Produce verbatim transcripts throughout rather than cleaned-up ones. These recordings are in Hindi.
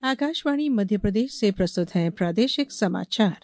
आकाशवाणी मध्य प्रदेश से प्रस्तुत हैं प्रादेशिक समाचार।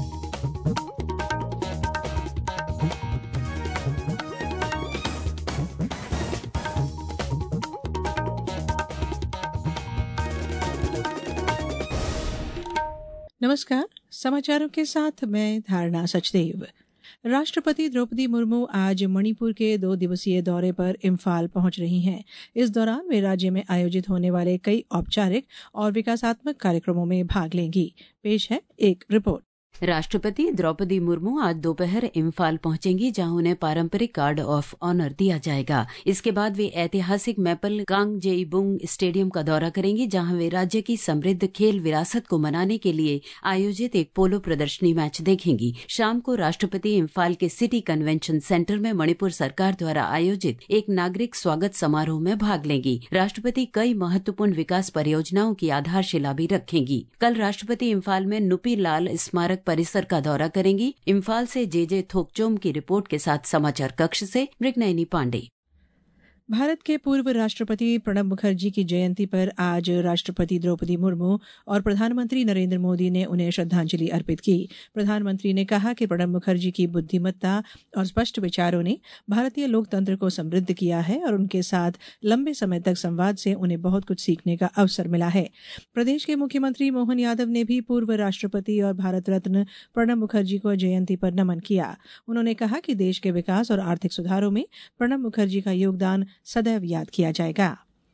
नमस्कार, समाचारों के साथ मैं धारणा सचदेव। राष्ट्रपति द्रौपदी मुर्मू आज मणिपुर के दो दिवसीय दौरे पर इम्फाल पहुंच रही हैं। इस दौरान वे राज्य में आयोजित होने वाले कई औपचारिक और विकासात्मक कार्यक्रमों में भाग लेंगी। पेश है एक रिपोर्ट। राष्ट्रपति द्रौपदी मुर्मू आज दोपहर इम्फाल पहुंचेंगी, जहां उन्हें पारंपरिक गार्ड ऑफ ऑनर दिया जाएगा। इसके बाद वे ऐतिहासिक मैपल कांगजेईबुंग स्टेडियम का दौरा करेंगी, जहां वे राज्य की समृद्ध खेल विरासत को मनाने के लिए आयोजित एक पोलो प्रदर्शनी मैच देखेंगी। शाम को राष्ट्रपति इम्फाल के सिटी कन्वेंशन सेंटर में मणिपुर सरकार द्वारा आयोजित एक नागरिक स्वागत समारोह में भाग लेंगी। राष्ट्रपति कई महत्वपूर्ण विकास परियोजनाओं की आधारशिला भी रखेंगी। कल राष्ट्रपति इम्फाल में नुपी लाल स्मारक परिसर का दौरा करेंगी। इम्फाल से जे जे थोकचोम की रिपोर्ट के साथ समाचार कक्ष से मृगनयनी पांडे। भारत के पूर्व राष्ट्रपति प्रणब मुखर्जी की जयंती पर आज राष्ट्रपति द्रौपदी मुर्मू और प्रधानमंत्री नरेंद्र मोदी ने उन्हें श्रद्धांजलि अर्पित की। प्रधानमंत्री ने कहा कि प्रणब मुखर्जी की बुद्धिमत्ता और स्पष्ट विचारों ने भारतीय लोकतंत्र को समृद्ध किया है और उनके साथ लंबे समय तक संवाद से उन्हें बहुत कुछ सीखने का अवसर मिला है। प्रदेश के मुख्यमंत्री मोहन यादव ने भी पूर्व राष्ट्रपति और भारत रत्न प्रणब मुखर्जी को जयंती पर नमन किया। उन्होंने कहा कि देश के विकास और आर्थिक सुधारों में प्रणब मुखर्जी का योगदान सदैव याद किया जाएगा।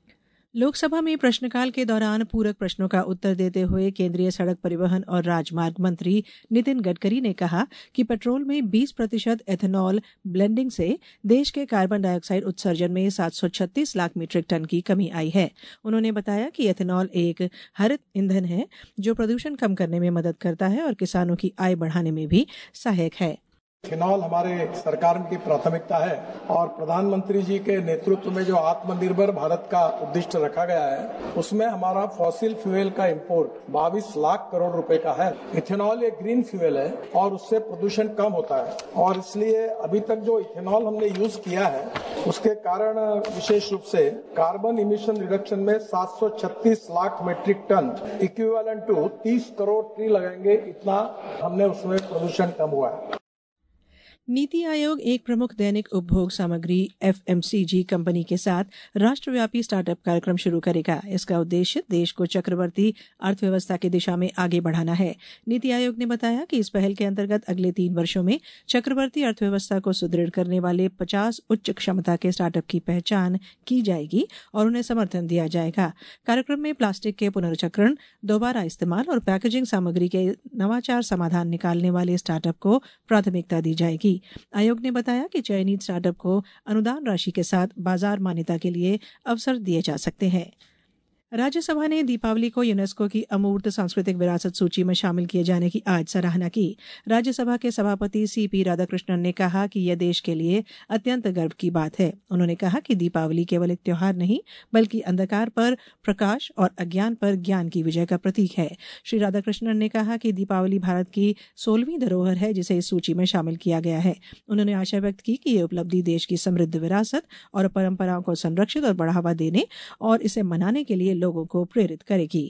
लोकसभा में प्रश्नकाल के दौरान पूरक प्रश्नों का उत्तर देते हुए केंद्रीय सड़क परिवहन और राजमार्ग मंत्री नितिन गडकरी ने कहा कि पेट्रोल में बीस प्रतिशत एथेनॉल ब्लेंडिंग से देश के कार्बन डाइऑक्साइड उत्सर्जन में सात सौ छत्तीस लाख मीट्रिक टन की कमी आई है। उन्होंने बताया कि एथेनॉल एक हरित ईंधन है जो प्रदूषण कम करने में मदद करता है और किसानों की आय बढ़ाने में भी सहायक है। इथेनॉल हमारे सरकार की प्राथमिकता है और प्रधानमंत्री जी के नेतृत्व में जो आत्मनिर्भर भारत का उद्दिष्ट रखा गया है उसमें हमारा फॉसिल फ्यूल का इंपोर्ट बाईस लाख करोड़ रुपए का है। इथेनॉल एक ग्रीन फ्यूल है और उससे प्रदूषण कम होता है और इसलिए अभी तक जो इथेनॉल हमने यूज किया है उसके कारण विशेष रूप से कार्बन इमिशन रिडक्शन में सात सौ छत्तीस lakh metric ton equivalent to तीस करोड़ ट्री लगाएंगे, इतना हमने उसमें प्रदूषण कम हुआ है। नीति आयोग एक प्रमुख दैनिक उपभोग सामग्री F M C G company के साथ राष्ट्रव्यापी स्टार्टअप कार्यक्रम शुरू करेगा। इसका उद्देश्य देश को चक्रवर्ती अर्थव्यवस्था की दिशा में आगे बढ़ाना है। नीति आयोग ने बताया कि इस पहल के अंतर्गत अगले तीन वर्षों में चक्रवर्ती अर्थव्यवस्था को सुदृढ़ करने वाले पचास उच्च क्षमता के स्टार्टअप की पहचान की जाएगी और उन्हें समर्थन दिया जाएगा। कार्यक्रम में प्लास्टिक के पुनर्चक्रण, दोबारा इस्तेमाल और पैकेजिंग सामग्री के नवाचार समाधान निकालने वाले स्टार्टअप को प्राथमिकता दी जाएगी। आयोग ने बताया कि चयनित स्टार्टअप को अनुदान राशि के साथ बाजार मान्यता के लिए अवसर दिए जा सकते हैं। राज्यसभा ने दीपावली को यूनेस्को की अमूर्त सांस्कृतिक विरासत सूची में शामिल किए जाने की आज सराहना की। राज्यसभा के सभापति सी पी राधाकृष्णन ने कहा कि यह देश के लिए अत्यंत गर्व की बात है। उन्होंने कहा कि दीपावली केवल एक त्योहार नहीं बल्कि अंधकार पर प्रकाश और अज्ञान पर ज्ञान की विजय का प्रतीक है। श्री राधाकृष्णन ने कहा कि दीपावली भारत की सोलहवीं धरोहर है जिसे इस सूची में शामिल किया गया है। उन्होंने आशा व्यक्त की कि ये उपलब्धि देश की समृद्ध विरासत और परंपराओं को संरक्षित और बढ़ावा देने और इसे मनाने के लिए लोगों को प्रेरित करेगी।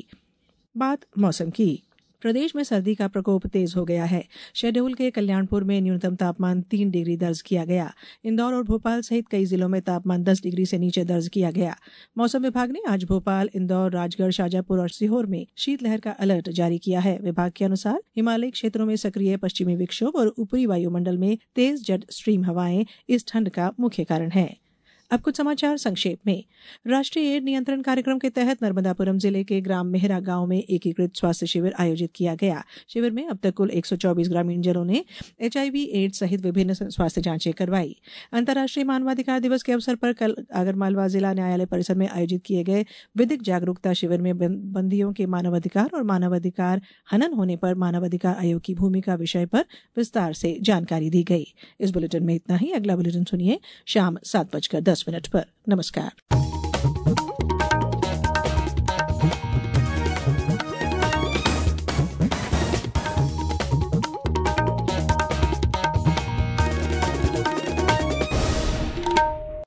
बात मौसम की। प्रदेश में सर्दी का प्रकोप तेज हो गया है। शहडोल के कल्याणपुर में न्यूनतम तापमान तीन डिग्री दर्ज किया गया। इंदौर और भोपाल सहित कई जिलों में तापमान दस डिग्री से नीचे दर्ज किया गया। मौसम विभाग ने आज भोपाल, इंदौर, राजगढ़, शाजापुर और सीहोर में शीतलहर का अलर्ट जारी किया है। विभाग के अनुसार हिमालयी क्षेत्रों में सक्रिय पश्चिमी विक्षोभ और ऊपरी वायुमंडल में तेज जेट स्ट्रीम हवाएं इस ठंड का मुख्य कारण है। अब कुछ समाचार संक्षेप में। राष्ट्रीय एड्स नियंत्रण कार्यक्रम के तहत नर्मदापुरम जिले के ग्राम मेहरा गांव में एकीकृत स्वास्थ्य शिविर आयोजित किया गया। शिविर में अब तक कुल एक सौ चौबीस ग्रामीणजनों ने एचआईवी एड्स सहित विभिन्न स्वास्थ्य जांचें करवाई। अंतर्राष्ट्रीय मानवाधिकार दिवस के अवसर पर कल आगरमालवा जिला न्यायालय परिसर में आयोजित किए गए विधिक जागरूकता शिविर में बंदियों के मानवाधिकार और मानवाधिकार हनन होने पर मानवाधिकार आयोग की भूमिका विषय पर विस्तार से जानकारी दी गई। इस बुलेटिन में इतना ही। अगला बुलेटिन सुनिए शाम सात बजकर दस मिनट पर। नमस्कार।